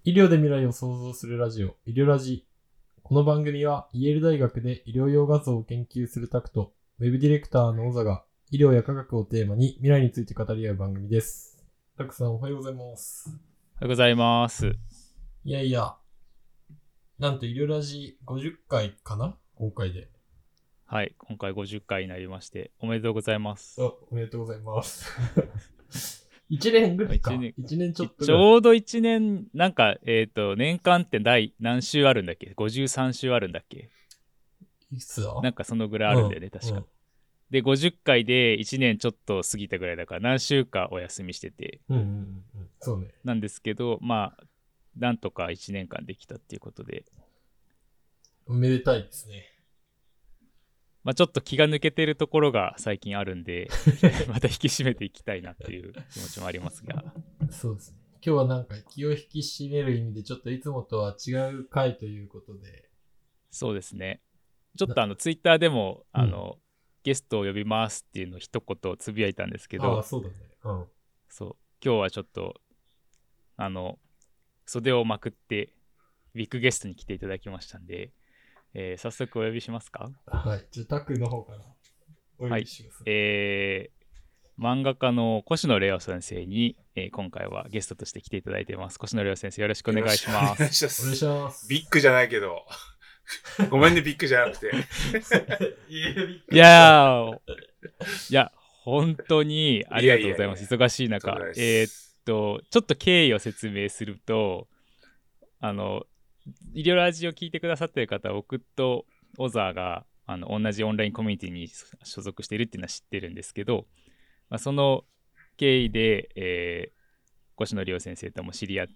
医療で未来を創造するラジオ、医療ラジ。この番組は、イェール大学で医療用画像を研究するタクト、ウェブディレクターの小座が、医療や科学をテーマに未来について語り合う番組です。タクさん、おはようございます。 おはようございます。 いやいや、なんと医療ラジ50回かな今回で。 はい、今回50回になりまして、おめでとうございます。 おめでとうございます。1年ぐらいか。1年ちょっとぐらい。 ちょうど1年、なんか、年間って第何週あるんだっけ ?53 週あるんだっけいくつだなんかそのぐらいあるんだよね、確か。で、50回で1年ちょっと過ぎたぐらいだから、何週かお休みしてて。 そうね。 なんですけど、まあ、なんとか1年間できたっていうことで。 おめでたいですね。 まあ、ちょっと気が抜けてるところが最近あるんでまた引き締めていきたいなっていう気持ちもありますがそうですね。今日はなんか気を引き締める意味でちょっといつもとは違う回ということで。 そうですね。ちょっとツイッターでもゲストを呼びますっていうのを一言つぶやいたんですけど、 そうだね。 そう今日はちょっと袖をまくってビッグゲストに来ていただきましたんで、早速お呼びしますか。 はい。じゃあタクの方からお呼びします。 はい。漫画家の越野レオ先生に、今回はゲストとして来ていただいています。越野レオ先生、よろしくお願いします。 お願いします。 ビッグじゃないけど。ごめんね、ビッグじゃなくて。 いや、本当にありがとうございます。忙しい中。ちょっと経緯を説明すると、医療ラジオを聞いてくださっている方は、僕と小沢が同じオンラインコミュニティに所属しているっていうのは知ってるんですけど、その経緯で、越野亮先生とも知り合って、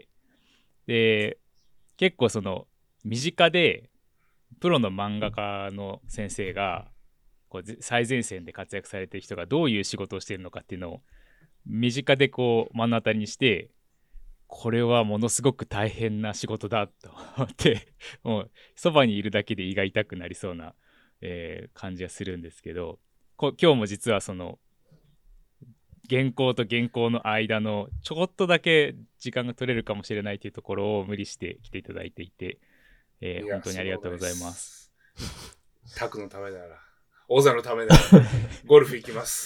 で結構その身近でプロの漫画家の先生がこう最前線で活躍されている人がどういう仕事をしているのかっていうのを身近でこう目の当たりにして、これはものすごく大変な仕事だと思ってもうそばにいるだけで胃が痛くなりそうな、感じがするんですけど、今日も実はその原稿と原稿の間のちょこっとだけ時間が取れるかもしれないというところを無理して来ていただいていて、本当にありがとうございます。 タクのためなら、オザのためなら、ゴルフ行きます。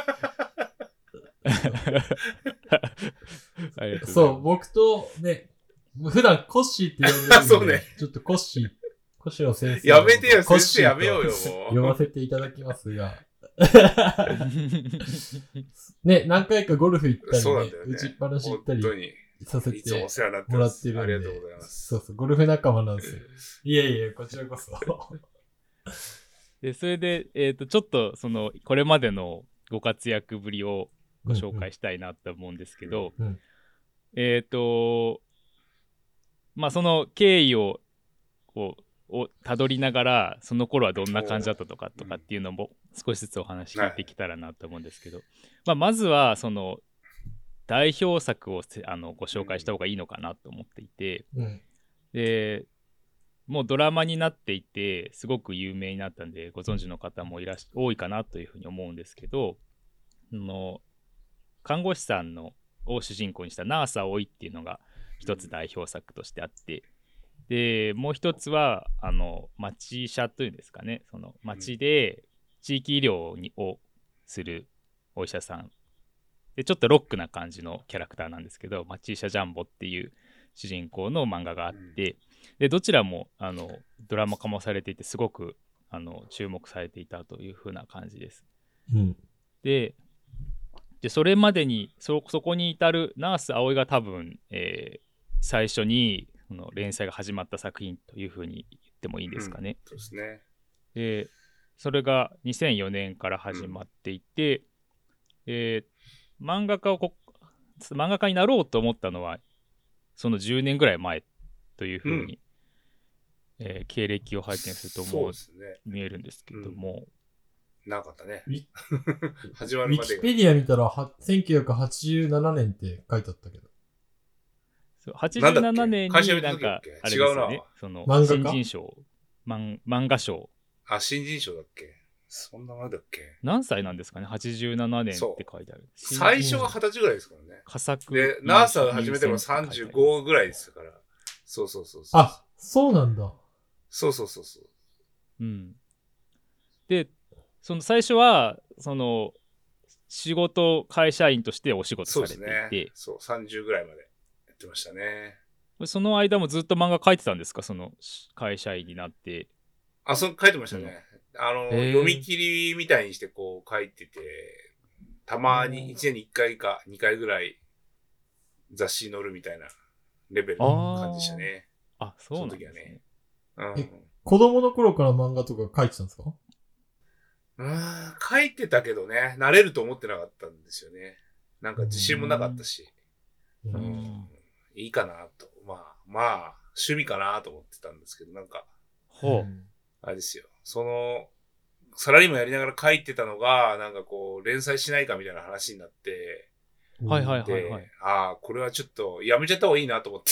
そう、僕とね、普段コッシーって呼んでるんで、 そうね、 ちょっとコッシーの先生。 やめてよ、先生やめようよ、もう。 呼ばせていただきますが。ね、何回かゴルフ行ったりね、打ちっぱなし行ったりさせてもらってるんで。 ありがとうございます。 そう、ゴルフ仲間なんですよ。いやいや、こちらこそ。 で、それで、ちょっとこれまでのご活躍ぶりをご紹介したいなと思うんですけど、まあその経緯をたどりながら、その頃はどんな感じだったとかっていうのも少しずつお話聞いてきたらなと思うんですけど、まずはその代表作をご紹介した方がいいのかなと思っていて、でもうドラマになっていてすごく有名になったんでご存知の方も多いかなというふうに思うんですけど、看護師さんを主人公にしたナース葵っていうのが一つ代表作としてあって、でもう一つは町医者というんですかね、その町で地域医療をするお医者さんで、ちょっとロックな感じのキャラクターなんですけど、町医者ジャンボっていう主人公の漫画があって、でどちらもドラマ化もされていてすごく注目されていたという風な感じです。でそれまでにそこに至るナース葵が多分、最初に連載が始まった作品というふうに言ってもいいんですかね。 そうですね。 でそれが2004年から始まっていて、漫画家になろうと思ったのはその10年ぐらい前というふうに、経歴を拝見すると見えるんですけども、 なかったね。 始まるまで。ウィキペディア見たら1987年って書いてあったけど。 87年になんかあれですよね。その新人賞、漫画賞。 新人賞だっけ。 そんな前だっけ。 何歳なんですかね ?87 年って書いてある。 最初は20歳ぐらいですからね。 佳作。 で、ナースを始めても35ぐらいですから。そう。 あ、そうなんだ。 そう。 うん。で、その最初は、仕事、会社員としてお仕事されていて。 そうですね。そう、30ぐらいまでやってましたね。 その間もずっと漫画描いてたんですか？その会社員になって。 あ、書いてましたね。読み切りみたいにしてこう書いてて、たまに1年に1回か2回ぐらい雑誌に載るみたいなレベルの感じでしたね。 あ、そうなんですね。 その時はね。 子供の頃から漫画とか書いてたんですか？ 書いてたけどね、慣れると思ってなかったんですよね。なんか自信もなかったし、いいかなと。まあ、趣味かなと思ってたんですけど、なんか、あれですよ。サラリーマンやりながら書いてたのが、なんかこう、連載しないかみたいな話になって、 はい。 これはちょっとやめちゃった方がいいなと思って。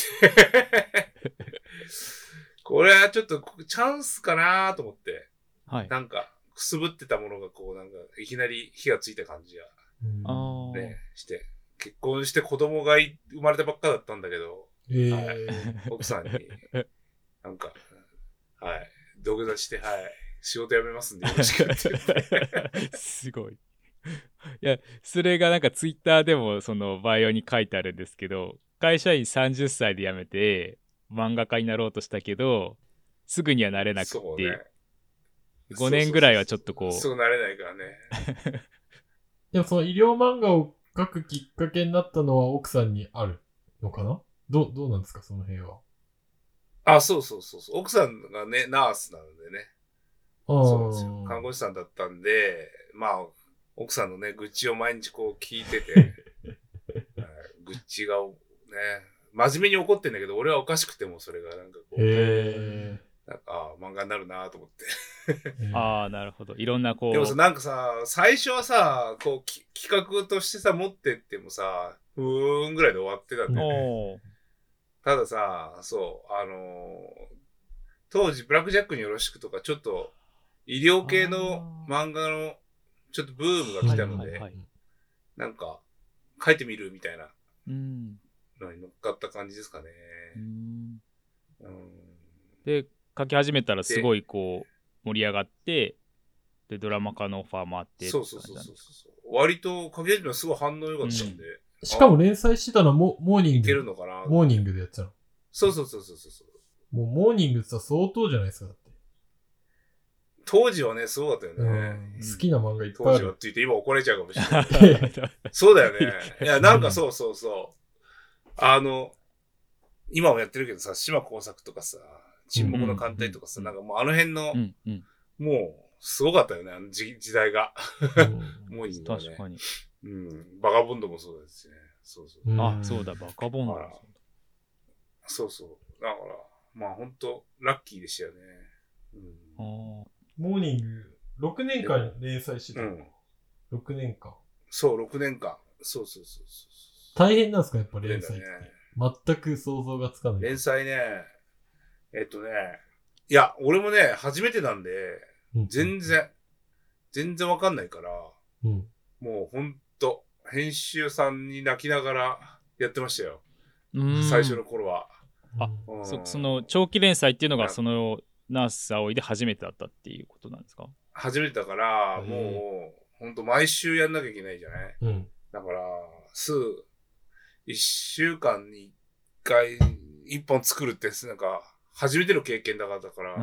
これはちょっとチャンスかなと思って、なんか、くすぶってたものがこう、なんか、いきなり火がついた感じが、ね、して、結婚して子供が生まれたばっかだったんだけど、奥さんに、なんか、土下座して、仕事辞めますんでよろしくってすごい。いや、それがなんかツイッターでもそのバイオに書いてあるんですけど、会社員30歳で辞めて漫画家になろうとしたけど、すぐにはなれなくて、5年ぐらいはちょっとこう。 すぐなれないからね。 でもその医療漫画を描くきっかけになったのは奥さんにあるのかな？どうなんですかその辺は。 あ、そう。奥さんがね、ナースなのでね。そうなんですよ。看護師さんだったんで、まあ、奥さんのね、愚痴を毎日こう聞いてて、愚痴がね、真面目に怒ってんだけど、俺はおかしくてもそれがなんかこう、なんか、漫画になるなと思って。 なるほど。いろんなこう。 でもさ、なんかさ、最初はさ、こう、企画としてさ、持ってってもさ、ぐらいで終わってたんだよね。たださ、そう、当時、ブラックジャックによろしくとか、ちょっと、医療系の漫画の、ちょっとブームが来たので、なんか、書いてみるみたいなのに乗っかった感じですかね。 で、書き始めたらすごいこう、盛り上がって、で、ドラマ化のオファーもあって。 そう。割と書き始めたらすごい反応良かったんで。 しかも連載してたのはモーニング。 いけるのかな？ モーニングでやってたの。 そう。 もうモーニングってさ、相当じゃないですか、だって。 当時はね、すごかったよね。 好きな漫画いっぱいある。 当時はって言って今怒られちゃうかもしれない。そうだよね。いや、なんかそう。今もやってるけどさ、島耕作とかさ、沈黙の艦隊とかさ、なんかもうあの辺の、もう、すごかったよね、時代が。モーニングはね。 確かに。 バカボンドもそうですね。そう。 そうだ、バカボンド。 そう。だから、まあ本当ラッキーでしたよね。 モーニング、6年間連載してたの。6年間。そう、 6年間。そう。 大変なんですか、やっぱ連載って。全く想像がつかない。 連載ね、いや、俺もね、初めてなんで、全然わかんないから、もうほんと、編集さんに泣きながらやってましたよ。最初の頃は。 その長期連載っていうのがそのナース葵で初めてだったっていうことなんですか？ 初めてだから、もう、ほんと毎週やんなきゃいけないじゃない？だから、1週間に1回、1本作るって、なんか、初めての経験だから、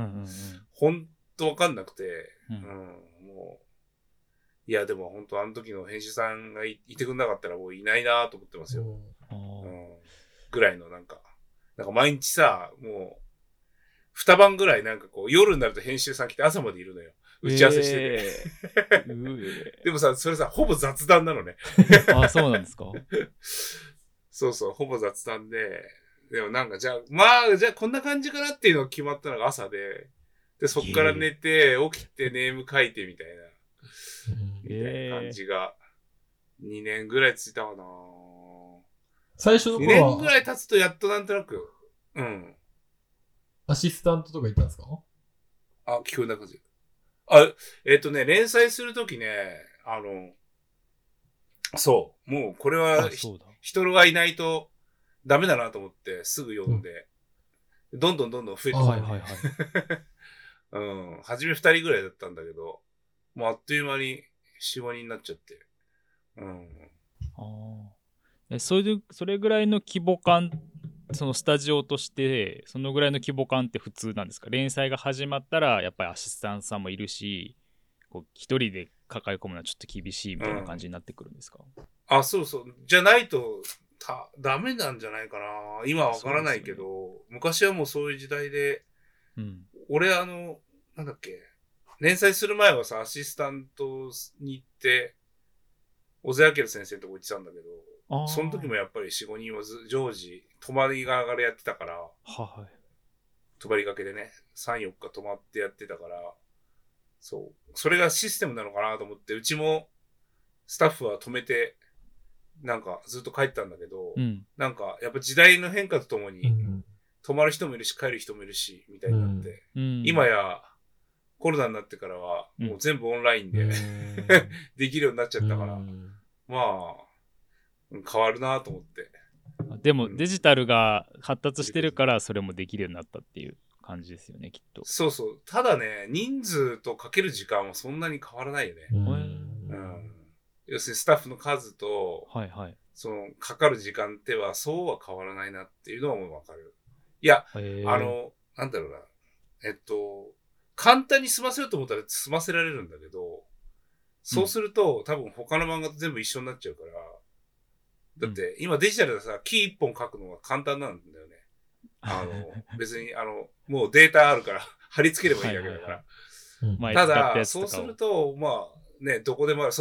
ほんとわかんなくて、もう、いや、でもほんとあの時の編集さんが いてくんなかったらもういないなと思ってますよ。ぐらいのなんか毎日さ、もう、2晩ぐらいなんかこう、夜になると編集さん来て朝までいるのよ。打ち合わせしてて。でもさ、それさ、ほぼ雑談なのね。 そうなんですか？ そう、ほぼ雑談で、でもなんかじゃあこんな感じかなっていうのが決まったのが朝で、そっから寝て、起きてネーム書いてみたいな感じが、2年ぐらいついたかな。 最初の頃は 2年ぐらい経つとやっとなんとなく、 アシスタントとかいたんですか？ 聞こえなくて。 連載するときね、そう、もうこれは人がいないとダメだなと思ってすぐ読んで、どんどん増えてきて、 はいはいはい。 うん、初め2人ぐらいだったんだけど、もうあっという間に4、5人になっちゃって。うん。 それぐらいの規模感、そのスタジオとしてそのぐらいの規模感って普通なんですか？連載が始まったらやっぱりアシスタントさんもいるし、こう一人で抱え込むのはちょっと厳しいみたいな感じになってくるんですか？ そうそう。じゃないとダメなんじゃないかな。今はわからないけど、昔はもうそういう時代で、俺なんだっけ、連載する前はさ、アシスタントに行って、小津明先生のとこ行ってたんだけど、その時もやっぱり4、5人は常時、泊まりがやってたから、泊まりがけでね、3、4日泊まってやってたから、そう。それがシステムなのかなと思って、うちもスタッフは止めて、なんかずっと帰ったんだけど、なんかやっぱ時代の変化とともに、泊まる人もいるし帰る人もいるし、みたいになって、今やコロナになってからはもう全部オンラインでできるようになっちゃったから、まあ、変わるなと思って。 でもデジタルが発達してるからそれもできるようになったっていう感じですよね、きっと。 そうそう。ただね、人数とかける時間はそんなに変わらないよね。要するにスタッフの数と、そのかかる時間ってはそうは変わらないなっていうのはもうわかる。いや、なんだろうな。簡単に済ませようと思ったら済ませられるんだけど、そうすると、多分他の漫画と全部一緒になっちゃうから、だって今デジタルでさ、キー一本書くのが簡単なんだよね。別にもうデータあるから貼り付ければいいだけだから。ただ、そうすると、まあね、どこでもある。そう。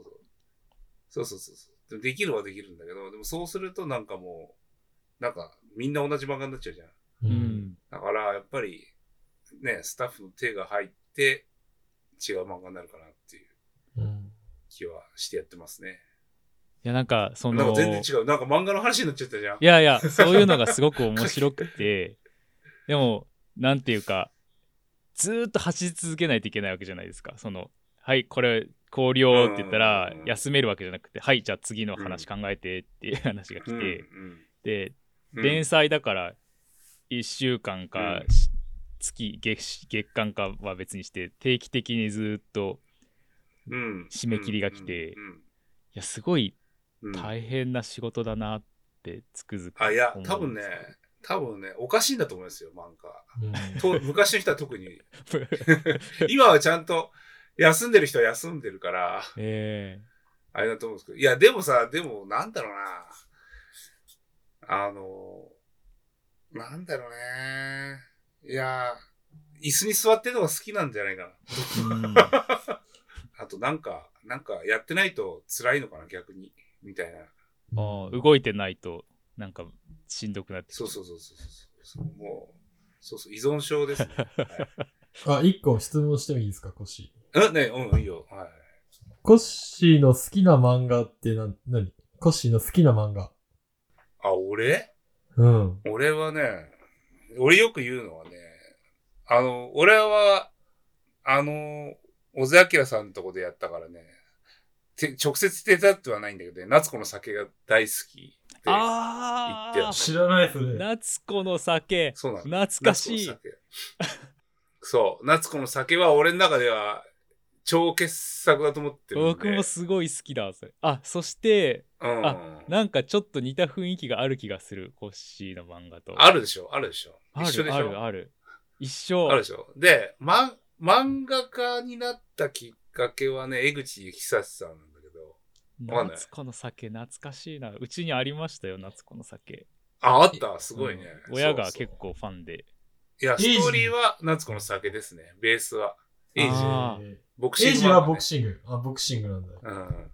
できるはできるんだけど、でもそうするとなんかもう、なんかみんな同じ漫画になっちゃうじゃん。だからやっぱりね、スタッフの手が入って違う漫画になるかなっていう気はしてやってますね。 いやなんかなんか全然違う。なんか漫画の話になっちゃったじゃん。 いやそういうのがすごく面白くてでもなんていうかずーっと走り続けないといけないわけじゃないですか。はいこれ考慮って言ったら休めるわけじゃなくて、はいじゃあ次の話考えてっていう話が来て、で連載だから1週間か月間かは別にして定期的にずっと締め切りが来て、いやすごい大変な仕事だなってつくづく思う。 いや多分ねおかしいんだと思いますよ、漫画。昔の人は特に今はちゃんと休んでる人は休んでるから、あれだと思うんですけど、いやでもなんだろうな、なんだろうね、いや椅子に座ってるのが好きなんじゃないかな。あとなんかやってないと辛いのかな逆にみたいな。 動いてないとなんかしんどくなってそうもう依存症ですね。 一個質問してもいいですか、コッシー。いいよ。はい。 コッシーの好きな漫画って何？コッシーの好きな漫画。 俺？俺はね、俺よく言うのはね、俺は、小津明さんのとこでやったからね、直接手伝ってはないんだけどね、夏子の酒が大好きって言ってた。 知らないそれ。 夏子の酒。 そうなの。 懐かしい。 そう、夏子の酒は俺の中では超傑作だと思ってるんで。 僕もすごい好きだ、それ。そして、なんかちょっと似た雰囲気がある気がする、コッシーの漫画と。 あるでしょ。一緒でしょ。 ある。一緒。 あるでしょ。で、漫画家になったきっかけはね、江口久志さんなんだけど。 夏子の酒、懐かしいな。うちにありましたよ、夏子の酒。 あった、すごいね。 親が結構ファンで。 いや、ストーリーは夏子の酒ですね、ベースは。エイジ。 ボクシング。エイジはボクシング。ボクシングなんだよ。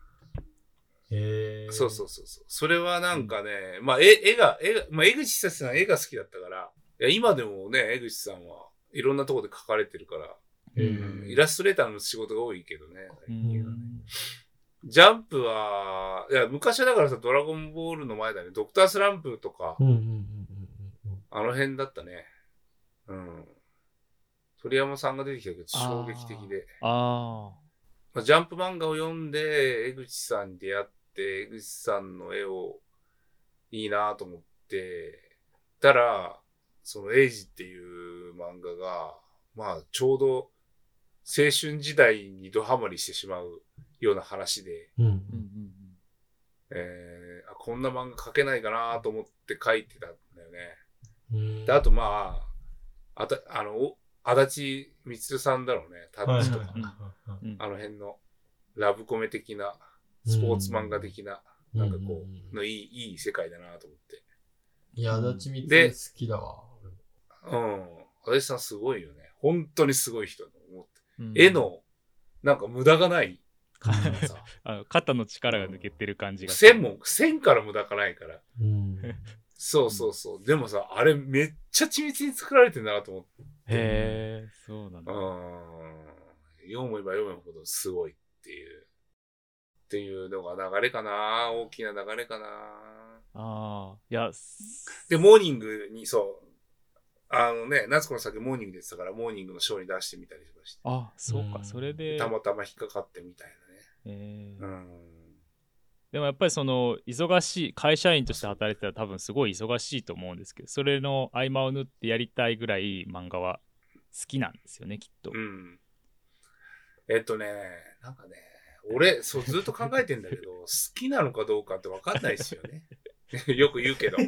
そう。それはなんかね、江口久志さん絵が好きだったから、いや今でもね、江口さんはいろんなところで描かれてるから、イラストレーターの仕事が多いけどね、最近はね。ジャンプは、いや、昔はだからさ、ドラゴンボールの前だね、ドクタースランプとか、あの辺だったね。 鳥山さんが出てきたけど衝撃的で。 まあ、ジャンプ漫画を読んで、江口さんに出会って、江口さんの絵をいいなと思って、たら、そのエイジっていう漫画が、まあ、ちょうど青春時代にドハマりしてしまうような話で、こんな漫画描けないかなと思って描いてたんだよね。で、あとまあ、足立みつるさんだろうね、タッチとか、あの辺のラブコメ的な、スポーツ漫画的な、なんかこう、のいい世界だなと思って。 いや、足立みつる好きだわ。 足立さんすごいよね。本当にすごい人だと思って。絵の、なんか無駄がない。 肩の力が抜けてる感じが。 線から無駄がないから。そう。でもさ、あれめっちゃ緻密に作られてんだなと思って。 へー、そうなんだ。 読めば読むほどすごいっていうのが流れかな。大きな流れかな。 いや。 で、モーニングに夏子の酒モーニングでしたから、モーニングのショーに出してみたりとかして。 そうか、それで。 たまたま引っかかってみたいなね。 でもやっぱりその忙しい会社員として働いてたら多分すごい忙しいと思うんですけど、それの合間を縫ってやりたいぐらい漫画は好きなんですよね、きっと。 なんかね、俺ずっと考えてんだけど好きなのかどうかって分かんないですよね。よく言うけど。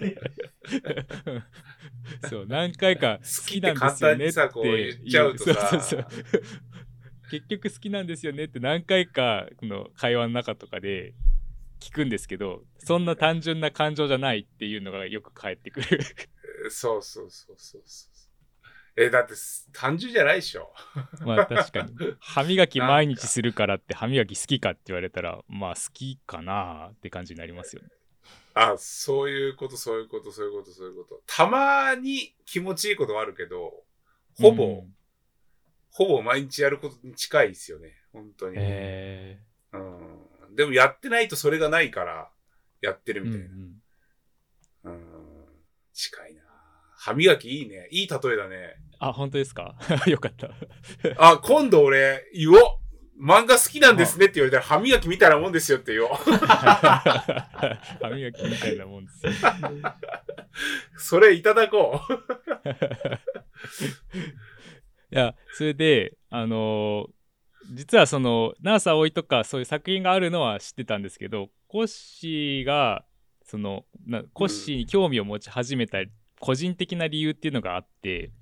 そう何回か好きなんですよねって言っちゃうとさ、 そう結局好きなんですよねって何回かこの会話の中とかで聞くんですけど、そんな単純な感情じゃないっていうのがよく返ってくる。 そう。だって単純じゃないでしょ。 まあ確かに。歯磨き毎日するからって歯磨き好きかって言われたら、まあ好きかなって感じになりますよね。 そういうこと。たまに気持ちいいことはあるけど、ほぼ毎日やることに近いですよね。本当に。でもやってないとそれがないからやってるみたいな。近いな。歯磨きいいね。いい例えだね。 本当ですか？よかった。 今度俺言おう。漫画好きなんですねって言われたら歯磨きみたいなもんですよって言おう。 歯磨きみたいなもんですよ。 それいただこう。 いや、それで実はそのナース葵とかそういう作品があるのは知ってたんですけど、コッシーがコッシーに興味を持ち始めた個人的な理由っていうのがあって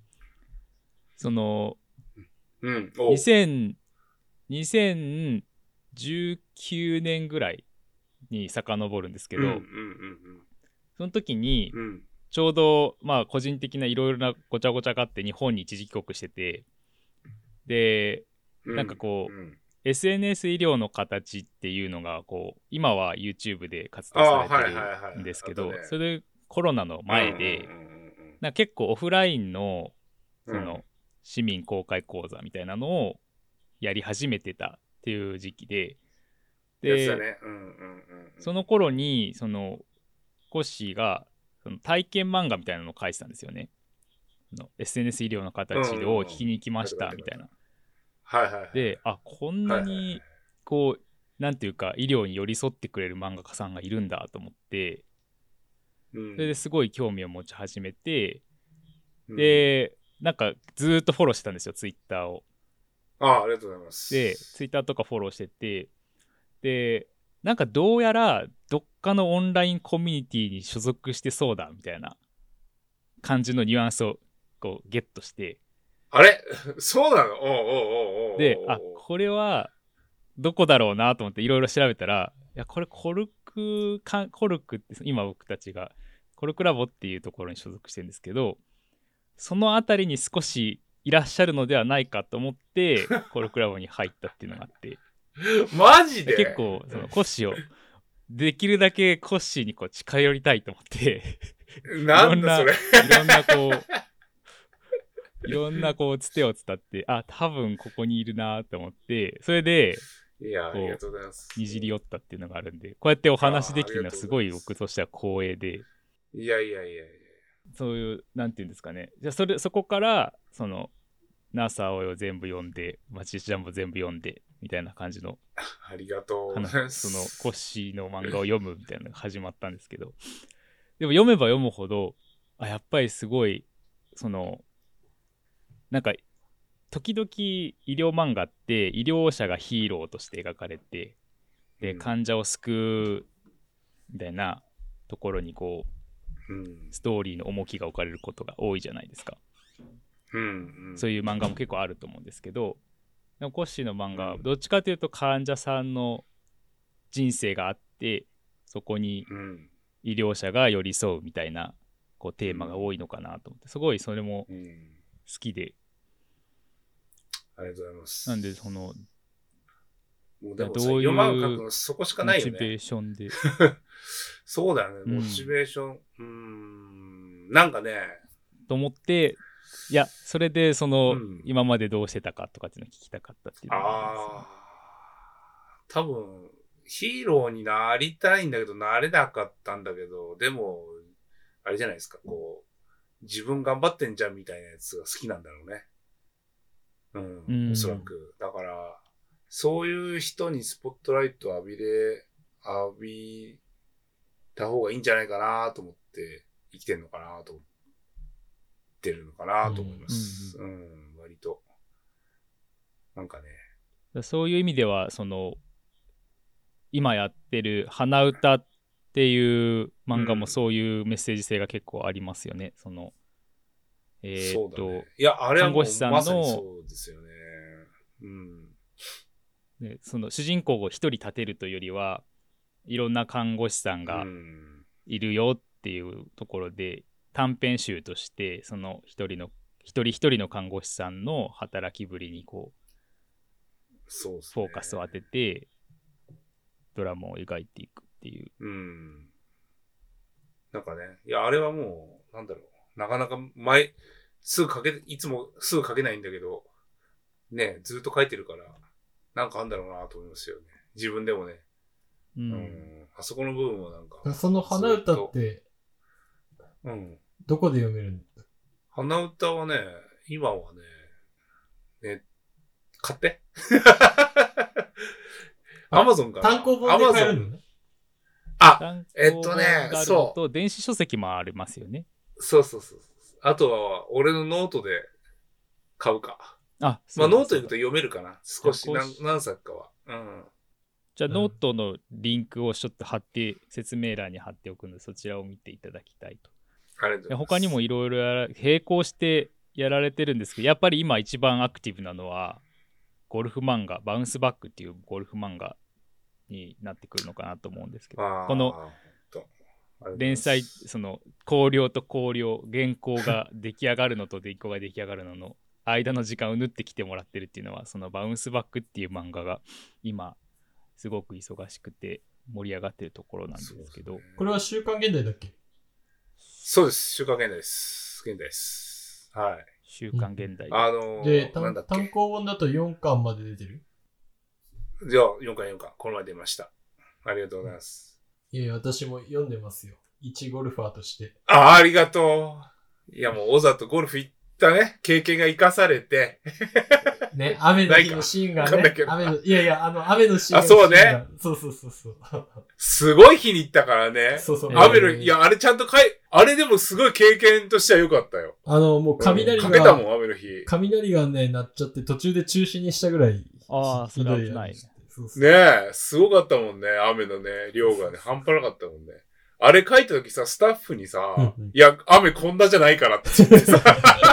、2019年ぐらいに遡るんですけど、その時にちょうど個人的ないろいろなごちゃごちゃがあって日本に一時帰国してて、でなんかこう、SNS 医療の形っていうのがこう今は YouTube で活動されてるんですけど、それでコロナの前でなんか結構オフラインのその市民公開講座みたいなのをやり始めてたっていう時期で、その頃にそのコッシーがその体験漫画みたいなのを書いてたんですよね。SNS 医療の形を聞きに行きましたみたいな。で、こんなにこうなんていうか医療に寄り添ってくれる漫画家さんがいるんだと思って、それですごい興味を持ち始めて、でなんかずっとフォローしてたんですよ、ツイッターを。 ありがとうございます。 でツイッターとかフォローしてて、でなんかどうやらどっかのオンラインコミュニティに所属してそうだみたいな感じのニュアンスをこうゲットして、 あれそうなの？ でこれはどこだろうなと思っていろいろ調べたら、いやこれコルクって今僕たちがコルクラボっていうところに所属してるんですけど、そのあたりに少しいらっしゃるのではないかと思ってコルクラボに入ったっていうのがあってマジで結構そのコッシーをできるだけコッシーにこう近寄りたいと思ってなんだそれいろんなこうつてを伝って多分ここにいるなと思って、それでありがとうございます。 にじり寄ったっていうのがあるんで、こうやってお話できるのはすごい僕としては光栄で、 いやそういうなんていうんですかね、じゃあそこからその NASA を全部読んで、マチジャンボ全部読んで、みたいな感じの、 ありがとう。 そのコッシーの漫画を読むみたいなのが始まったんですけど、でも読めば読むほど、やっぱりすごい、なんか、時々医療漫画って医療者がヒーローとして描かれて、で、患者を救うみたいなところにこう、ストーリーの重きが置かれることが多いじゃないですか。そういう漫画も結構あると思うんですけど、でもコッシーの漫画はどっちかというと患者さんの人生があって、そこに医療者が寄り添うみたいなこうテーマが多いのかなと思って、すごいそれも好きで、 ありがとうございます。 なんでもうでもどういうモチベーションでそうだよね、モチベーション。なんかね。 と思って、いや、それで今までどうしてたかとかっていうのを聞きたかったっていうのが多分、ヒーローになりたいんだけど、なれなかったんだけど、でも、あれじゃないですか、こう、自分頑張ってんじゃんみたいなやつが好きなんだろうね。おそらく。だから、そういう人にスポットライト浴びた方がいいんじゃないかなと思って生きてんのかなと思ってるのかなと思います。割と。なんかね。 そういう意味では、今やってる花歌っていう漫画もそういうメッセージ性が結構ありますよね。 そうだね。いや、あれはもうまさにそうですよね。 で主人公を一人立てるというよりはいろんな看護師さんがいるよっていうところで、短編集としてその一人一人の看護師さんの働きぶりにこうフォーカスを当ててドラマを描いていくっていう。 なんかね、いや、あれはもう、なんだろう、なかなかいつもすぐ書けないんだけど、ね、ずっと書いてるから、なんかあんだろうなと思いますよね。自分でもね。あそこの部分はなんか。 その花歌って、どこで読めるんだ？ 花歌はね、今はね、買ってアマゾンかな。 単行本で買えるのね。 そう。 電子書籍もありますよね。 そう。あとは、俺のノートで買うか。ノート行くと読めるかな。少し、何作かは。 じゃあ、ノートのリンクをちょっと説明欄に貼っておくので、そちらを見ていただきたいと。 ありがとうございます。 他にもいろいろ並行してやられてるんですけど、やっぱり今一番アクティブなのは、ゴルフ漫画、バウンスバックっていうゴルフ漫画になってくるのかなと思うんですけど、この連載、考慮と考慮、原稿が出来上がるのと原稿が出来上がるのの間の時間を縫ってきてもらってるっていうのは、そのバウンスバックっていう漫画が今すごく忙しくて盛り上がってるところなんですけど、 これは週刊現代だっけ？ そうです、週刊現代です。はい。 週刊現代で、単行本だと4巻まで出てる？ じゃあ4巻この前出ました。ありがとうございます。 いや、私も読んでますよ。一ゴルファーとして。 ありがとう。いや、もう、オザとゴルフ行ったね、経験が生かされて。 ね、雨の日のシーンがね。雨のシーンが。 そうね。 そう。 すごい日に行ったからね。 そう。 いや、あれちゃんとあれでもすごい経験としては良かったよ。 もう雷が。 かけたもん、雨の日。 雷がね、鳴っちゃって途中で中止にしたぐらい。 それは危ないね。 ねえ、すごかったもんね、雨のね、量がね、半端なかったもんね。あれ書いた時さ、スタッフにさ、いや、雨こんなじゃないからって言ってさ、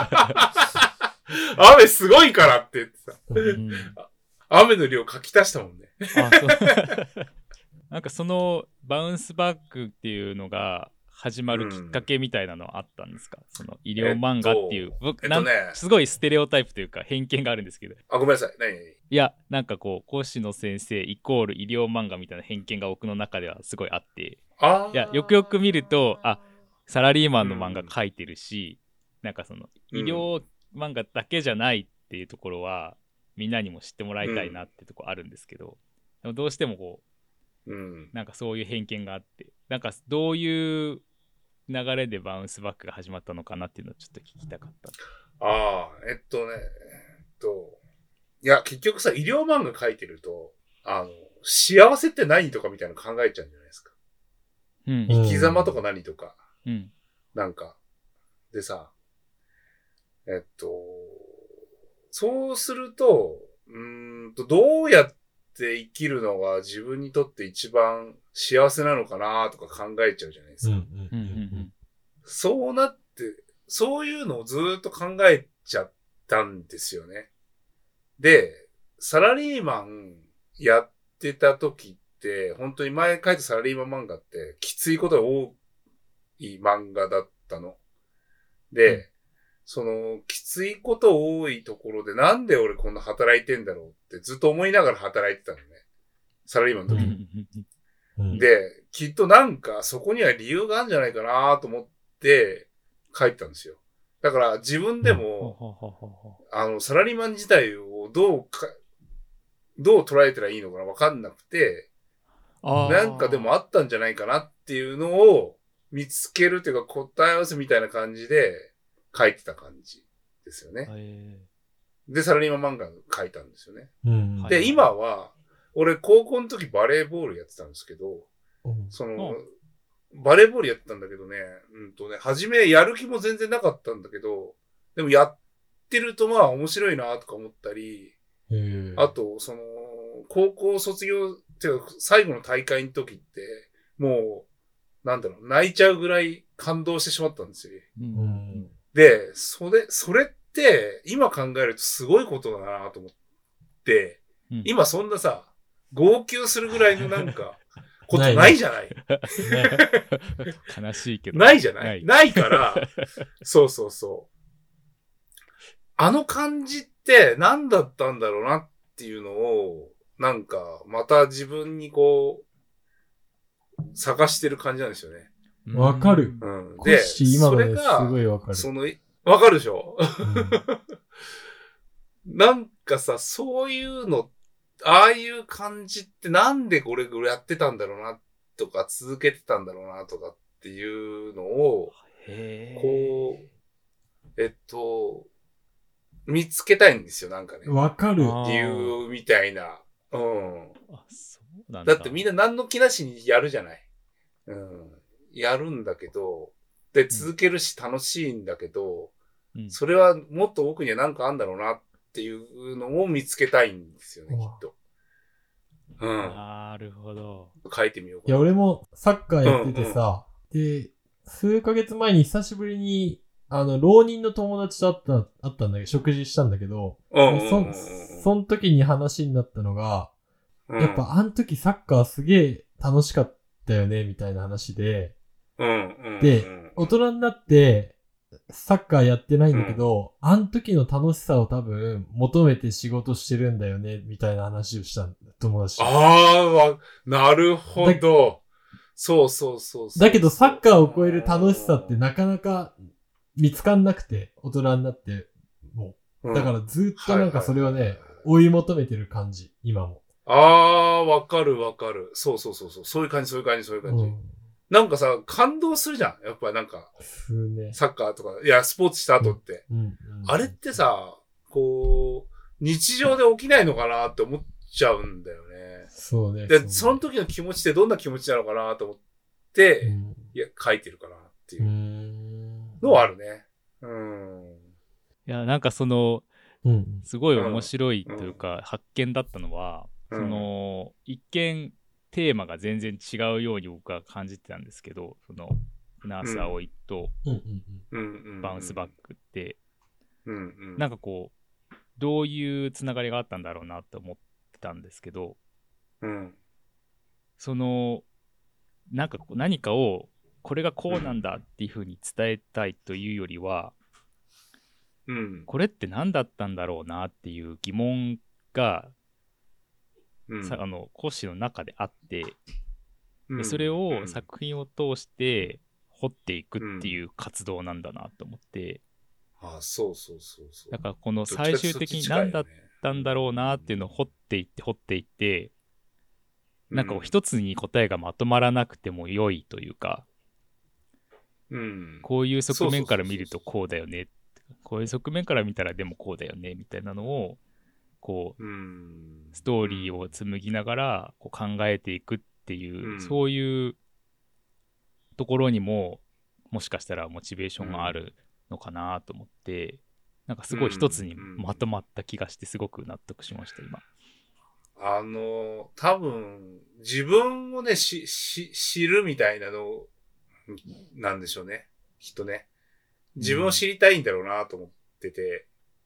雨すごいからって言ってさ、雨の量書き足したもんね。 なんかそのバウンスバックっていうのが始まるきっかけみたいなのはあったんですか？その医療漫画っていう、すごいステレオタイプというか偏見があるんですけど。 ごめんなさい。何？ いや、なんかこう、講師の先生イコール医療漫画みたいな偏見が僕の中ではすごいあって、いや、よくよく見ると、サラリーマンの漫画描いてるし、なんかその医療漫画だけじゃないっていうところは、みんなにも知ってもらいたいなってとこあるんですけど、でもどうしてもこう、なんかそういう偏見があって、なんかどういう流れでバウンスバックが始まったのかなっていうのをちょっと聞きたかった。 いや、結局さ、医療漫画描いてると、幸せって何とかみたいなの考えちゃうんじゃないですか。 うん。 生き様とか何とか。 うん。 なんか。でさ、そうすると、どうやって生きるのが自分にとって一番幸せなのかなとか考えちゃうじゃないですか。そうなって、そういうのをずーっと考えちゃったんですよね。で、サラリーマンやってた時って、本当に前書いたサラリーマン漫画ってきついことが多い漫画だったの。で、その、きついこと多いところでなんで俺こんな働いてんだろうってずっと思いながら働いてたのね。サラリーマンの時に。で、きっとなんかそこには理由があるんじゃないかなと思って書いてたんですよ。だから自分でも、サラリーマン自体をどう捉えたらいいのかわかんなくて、なんかでもあったんじゃないかなっていうのを見つけるというか答え合わせみたいな感じで書いてた感じですよね。で、サラリーマン漫画書いたんですよね。で、今は、俺高校の時バレーボールやってたんですけど、バレーボールやってたんだけどね、初めやる気も全然なかったんだけど、でもやってるとまあ面白いなとか思ったり、あと、高校卒業っていうか最後の大会の時って、もう、泣いちゃうぐらい感動してしまったんですよ。で、それって、今考えるとすごいことだなと思って、今そんなさ、号泣するぐらいのことないじゃない。 悲しいけど。 ないじゃないないから、そうそうそう。あの感じって何だったんだろうなっていうのを、また自分に探してる感じなんですよね。 わかる。 で、 今のですごいわかる。 わかるでしょ、そういうの、ああいう感じってなんで俺やってたんだろうなとか続けてたんだろうなとかっていうのを、見つけたいんですよ、 わかる。 理由みたいな。そうなんだ。だってみんな何の気なしにやるじゃない。やるんだけど、で、続けるし楽しいんだけど、それはもっと奥には何かあるんだろうなっていうのを見つけたいんですよね、きっと。 なるほど。 書いてみようかな。 いや、俺もサッカーやっててさ、で、数ヶ月前に久しぶりに、浪人の友達と会ったんだけど、食事したんだけど、その時に話になったのが、やっぱあの時サッカーすげえ楽しかったよね、みたいな話で、で、大人になってサッカーやってないんだけど、あの時の楽しさを多分求めて仕事してるんだよね、みたいな話をしたんだ、友達。 なるほど。そうそうそう。 だけどサッカーを超える楽しさってなかなか見つかんなくて、大人になってもう。だからずっとそれをね、追い求めてる感じ、今も。 わかるわかる。そう。そういう感じ。感動するじゃん。やっぱサッカーとか、いや、スポーツした後って。あれってさ、日常で起きないのかなって思っちゃうんだよね。 そうね。 で、その時の気持ちってどんな気持ちなのかなと思って、いや、書いてるかなっていうのはあるね。 いや、すごい面白いというか、発見だったのは、一見テーマが全然違うように僕は感じてたんですけど、船瀬葵とバウンスバックって、どういうつながりがあったんだろうなって思ってたんですけど、何かをこれがこうなんだっていうふうに伝えたいというよりは、これって何だったんだろうなっていう疑問が、講師の中であって、でそれを作品を通して掘っていくっていう活動なんだなと思って、 そう。 だからこの最終的に何だったんだろうなっていうのを掘っていって、一つに答えがまとまらなくても良いというか、こういう側面から見るとこうだよね、こういう側面から見たらでもこうだよねみたいなのをこう、ストーリーを紡ぎながらこう考えていくっていう、そういうところにももしかしたらモチベーションがあるのかなと思って、なんかすごい一つにまとまった気がしてすごく納得しました今。 多分自分をね知るみたいなのなんでしょうね、きっとね。自分を知りたいんだろうなと思ってて、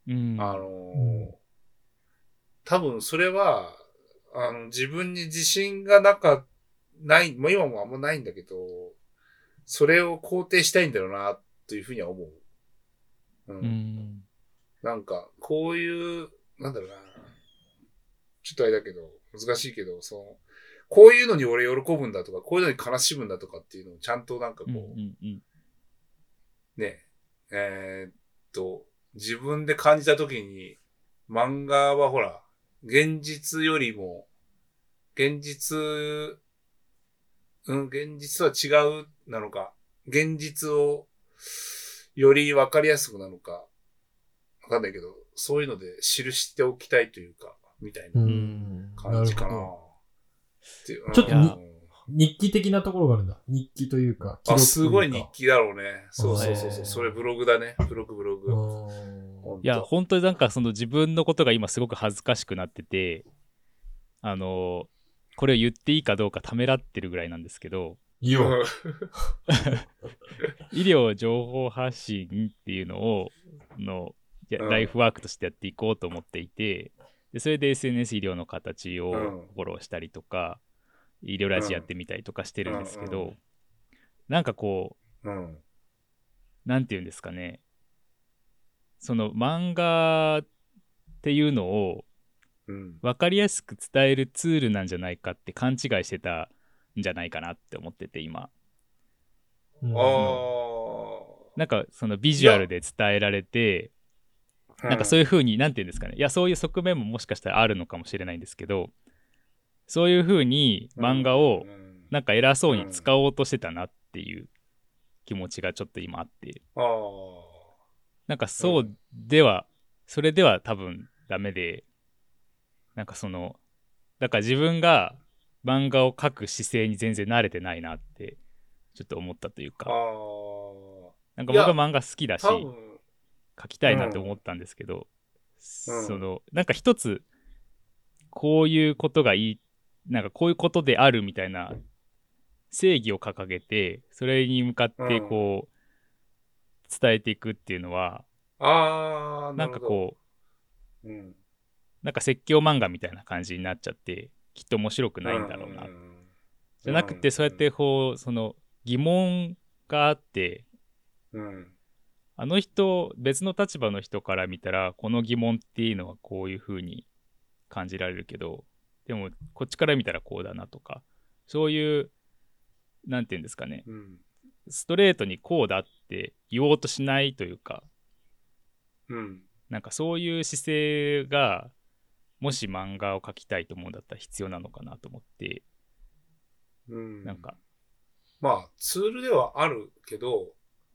多分それは自分に自信がない、もう今もあんまないんだけど、それを肯定したいんだろうなというふうには思う。なんかこういうなんだろうな、ちょっとあれだけど難しいけど、こういうのに俺喜ぶんだとか、こういうのに悲しむんだとかっていうのをちゃんとなんかこう、ね、自分で感じたときに、漫画はほら、現実よりも、現実は違うなのか、現実をより分かりやすくなのか、わかんないけど、そういうので記しておきたいというか、みたいな感じかな。 ちょっと日記的なところがあるんだ。日記というか、 記録というか。すごい日記だろうね。そう。それブログだね。ブログ。 いや、本当になんかその自分のことが今すごく恥ずかしくなってて、これを言っていいかどうかためらってるぐらいなんですけど、 医療情報発信っていうのをライフワークとしてやっていこうと思っていて、でそれで SNS 医療の形をフォローしたりとか、医療ラジやってみたりとかしてるんですけど、なんかこう、なんていうんですかね、その漫画っていうのを分かりやすく伝えるツールなんじゃないかって勘違いしてたんじゃないかなって思ってて今。なんかそのビジュアルで伝えられて、なんかそういう風になんていうんですかね、いやそういう側面ももしかしたらあるのかもしれないんですけど、そういう風に漫画をなんか偉そうに使おうとしてたなっていう気持ちがちょっと今あって、なんかそれでは多分ダメで、なんかだから自分が漫画を描く姿勢に全然慣れてないなってちょっと思ったというか、なんか僕は漫画好きだし描きたいなって思ったんですけど、なんか一つこういうことがいい、なんかこういうことであるみたいな正義を掲げて、それに向かってこう伝えていくっていうのは、なんかこう、なんか説教漫画みたいな感じになっちゃってきっと面白くないんだろうな、じゃなくて、そうやってこうその疑問があって、あの人、別の立場の人から見たらこの疑問っていうのはこういう風に感じられるけど、でもこっちから見たらこうだなとか、そういうなんていうんですかね、ストレートにこうだって言おうとしないというか、なんかそういう姿勢がもし漫画を描きたいと思うんだったら必要なのかなと思って、なんかまあツールではあるけど、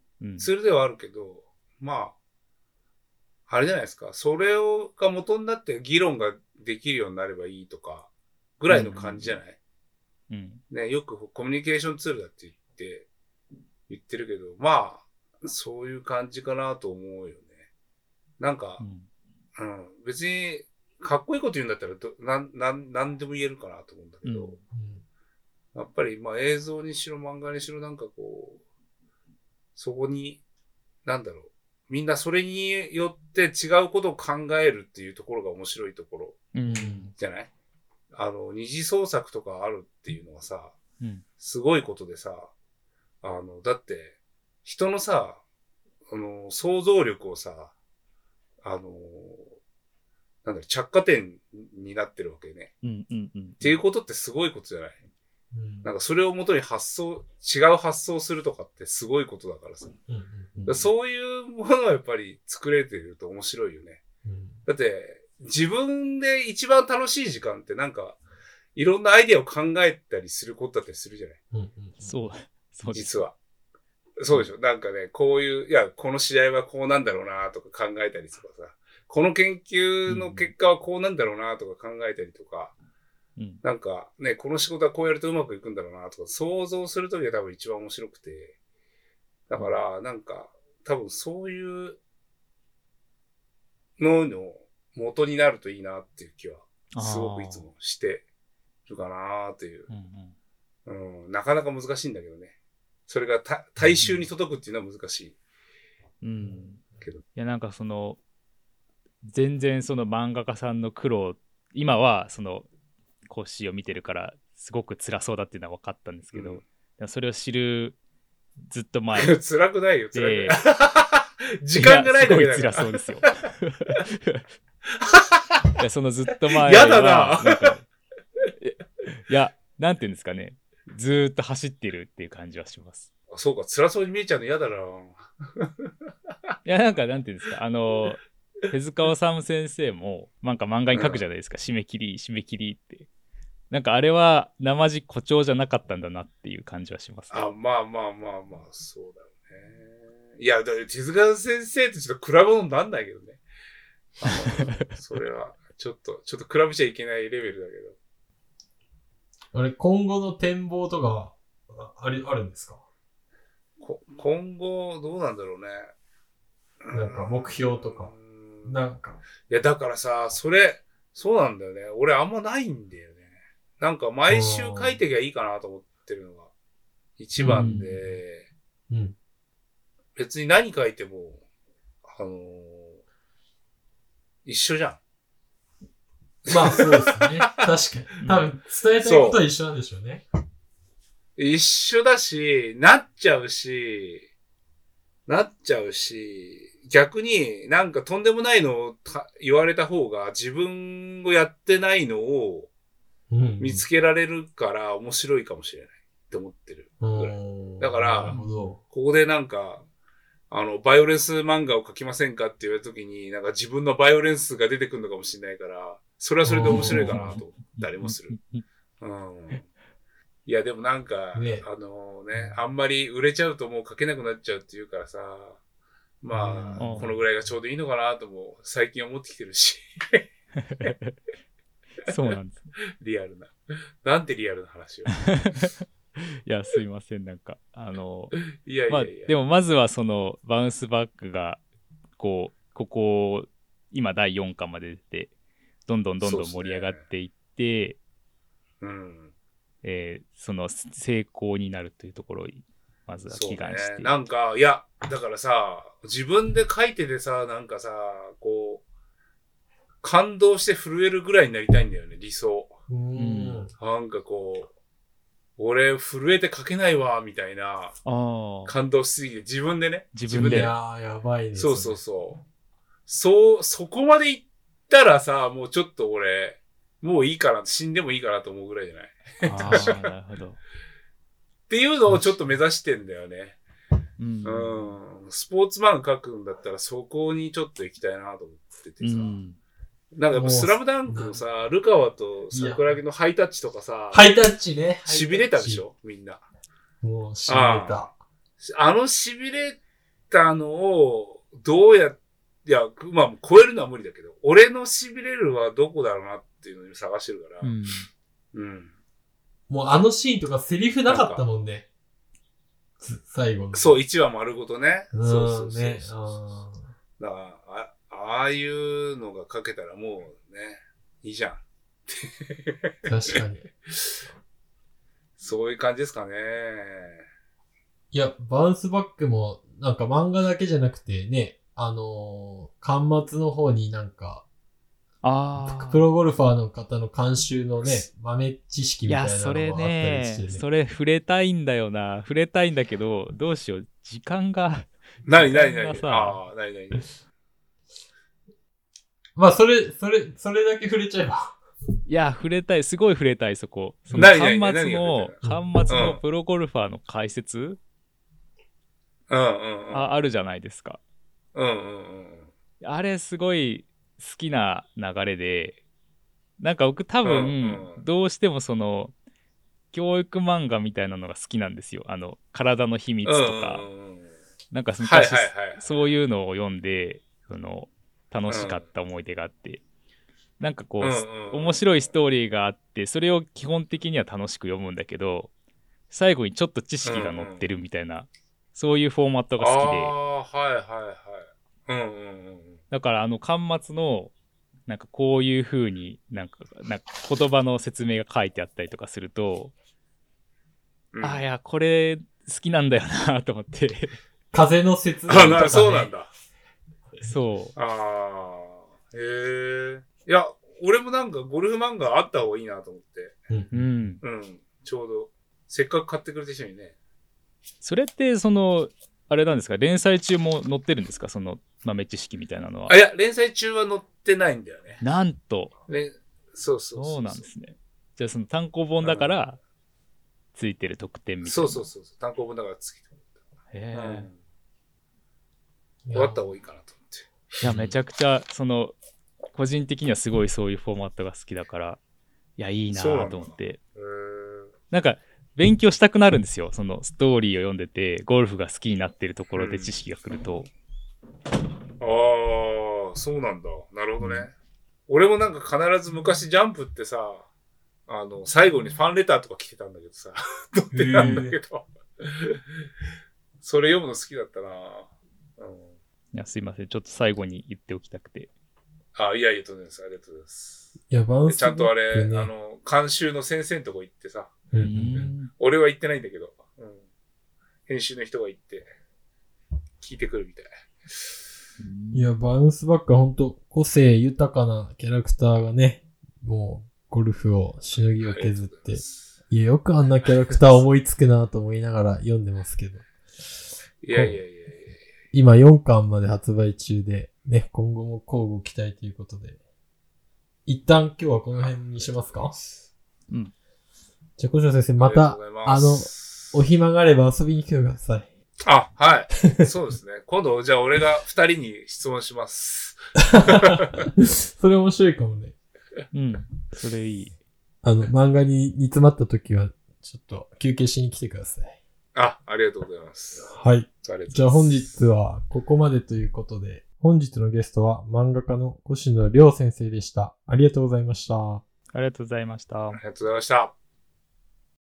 まああれじゃないですか、それが元になって議論ができるようになればいいとかぐらいの感じじゃない？ね、よくコミュニケーションツールだって言ってるけど、まあそういう感じかなと思うよね。なんか、別にかっこいいこと言うんだったらなんでも言えるかなと思うんだけど、やっぱりまあ映像にしろ漫画にしろ、なんかこうそこになんだろう、みんなそれによって違うことを考えるっていうところが面白いところじゃない？二次創作とかあるっていうのはさ、すごいことでさ、だって人のさ、想像力をさ、なんだろう、着火点になってるわけね。っていうことってすごいことじゃない？なんかそれをもとに違う発想するとかってすごいことだからさ。そういうものはやっぱり作れてると面白いよね。だって自分で一番楽しい時間ってなんかいろんなアイデアを考えたりすることだったりするじゃない？ そう実は。 そうでしょ。なんかね、こういう、いや、この試合はこうなんだろうなとか考えたりとかさ、この研究の結果はこうなんだろうなとか考えたりとか、なんかね、この仕事はこうやるとうまくいくんだろうなとか、想像するときが多分一番面白くて、だから、なんか、多分そういうのの元になるといいなっていう気は、すごくいつもしてるかなっていう、なかなか難しいんだけどね。それが大衆に届くっていうのは難しい。 けど。いや、なんかその、全然その漫画家さんの苦労、今はその、コッシーを見てるから、すごく辛そうだっていうのは分かったんですけど、それを知るずっと前辛くないよ、辛くない。時間がないだけだから。 すごい辛そうですよ。いや、そのずっと前は。 やだな。 いや、なんていうんですかね。ずーっと走ってるっていう感じはします。 そうか、辛そうに見えちゃうの嫌だな。いや、なんか、なんていうんですか。手塚治虫先生も、なんか漫画に書くじゃないですか。締め切りって。なんかあれは、生地誇張じゃなかったんだなっていう感じはします、ね。 まあ、そうだよね。いや、手塚先生ってちょっと比べ物になんないけどね。それは、ちょっと比べちゃいけないレベルだけど。あれ、今後の展望とかあるんですか？ 今後、どうなんだろうね。 なんか目標とか。なんか。 いや、だからさ、そうなんだよね。俺あんまないんだよね。なんか毎週書いてきゃいいかなと思ってるのが一番で、別に何書いても、一緒じゃん。 まあそうですね。確かに。多分伝えたいことは一緒なんでしょうね。 一緒だし、なっちゃうし、逆になんかとんでもないのを言われた方が自分をやってないのを見つけられるから面白いかもしれないって思ってるぐらい。だから、ここでなんか、バイオレンス漫画を描きませんかって言われた時に、なんか自分のバイオレンスが出てくるのかもしれないから、それはそれで面白いかなと思ったりもする。いや、でもなんか、あんまり売れちゃうともう描けなくなっちゃうっていうからさ、まあ、このぐらいがちょうどいいのかなとも最近思ってきてるし。 そうなんです。 リアルな。なんてリアルな話を。 いや、すいません、なんか、 いや、 でもまずはその、バウンスバックが、ここ、今第4巻まで出て、どんどん盛り上がっていって、その成功になるというところを、まずは祈願して。 なんか、いや、だからさ、自分で書いててさ、なんかさ、こう、感動して震えるぐらいになりたいんだよね、理想。なんかこう、俺震えて書けないわ、みたいな、感動しすぎて、自分でね。 自分で。 やばいね。 そう。そこまで行ったらさ、もうちょっと俺、もういいかな、死んでもいいかなと思うぐらいじゃない。 なるほど。 っていうのをちょっと目指してんだよね。スポーツマン書くんだったらそこにちょっと行きたいなと思っててさ。なんかやっぱスラムダンクのさ、ルカワと桜木のハイタッチとかさ。 ハイタッチね。 痺れたでしょみんな。 もう痺れた。 痺れたのを、いや、まあ超えるのは無理だけど、俺の痺れるはどこだろうなっていうのを探してるから。 もうシーンとかセリフなかったもんね。最後の。 そう、1話丸ごとね。そう。 ね。 だから、ああいうのが書けたらもうね、いいじゃん。 確かに。 そういう感じですかね。 いや、バウンスバックも、なんか漫画だけじゃなくてね、巻末の方になんか、プロゴルファーの方の監修のね、豆知識みたいなのがあったりしてね。 それ触れたいんだよな。触れたいんだけど、どうしよう。時間が。 何まあ、それだけ触れちゃえば。 いや、触れたい。すごい触れたい、そこ。その巻末のプロゴルファーの解説あるじゃないですか。あれ、すごい好きな流れで、なんか僕多分、どうしてもその、 教育漫画みたいなのが好きなんですよ。体の秘密とか。なんか昔、そういうのを読んで、楽しかった思い出があって、なんかこう、面白いストーリーがあって、それを基本的には楽しく読むんだけど、最後にちょっと知識が載ってるみたいな、そういうフォーマットが好きで。だから巻末の、なんかこういう風になんか言葉の説明が書いてあったりとかすると、いや、これ好きなんだよなと思って。 風の説明とか、ね。 そうなんだ。 そう。 へえ。いや、俺もなんかゴルフ漫画あった方がいいなと思って。ちょうど、せっかく買ってくれた人にね。 それって、あれなんですか、連載中も載ってるんですか、豆知識みたいなのは。 いや、連載中は載ってないんだよね。 なんと。 そうなんですね。じゃあ単行本だから、ついてる特典みたいな。 そう。単行本だからついてる。 へえ。終わった方がいいかなと思って。 いや、めちゃくちゃ、個人的にはすごいそういうフォーマットが好きだから、いや、いいなぁと思って。なんか、勉強したくなるんですよ。ストーリーを読んでて、ゴルフが好きになってるところで知識が来ると。 そうなんだ。なるほどね。俺もなんか必ず昔ジャンプってさ、最後にファンレターとか来てたんだけどさ、撮ってたんだけど、それ読むの好きだったな。 いや、すいません。ちょっと最後に言っておきたくて。 いや、とんでもないです。ありがとうございます。 いや、バウンスちゃんとあれ、監修の先生のとこ行ってさ、俺は行ってないんだけど、編集の人が行って、聞いてくるみたい。 いや、バウンスバックは本当個性豊かなキャラクターがね、もう、ゴルフを、しのぎを削って、いや、よくあんなキャラクター思いつくなと思いながら読んでますけど。 いや。 今4巻まで発売中で、ね、今後も交互期待ということで。一旦今日はこの辺にしますか？ うん。 じゃあ、小島先生、また、お暇があれば遊びに来てください。 はい。そうですね。今度、じゃあ俺が2人に質問します。 それ面白いかもね。 うん。それいい。 漫画に煮詰まった時は、ちょっと休憩しに来てください。 ありがとうございます。 はい。じゃあ本日はここまでということで、本日のゲストは漫画家の越野亮先生でした。ありがとうございました。 ありがとうございました。 ありがとうございました。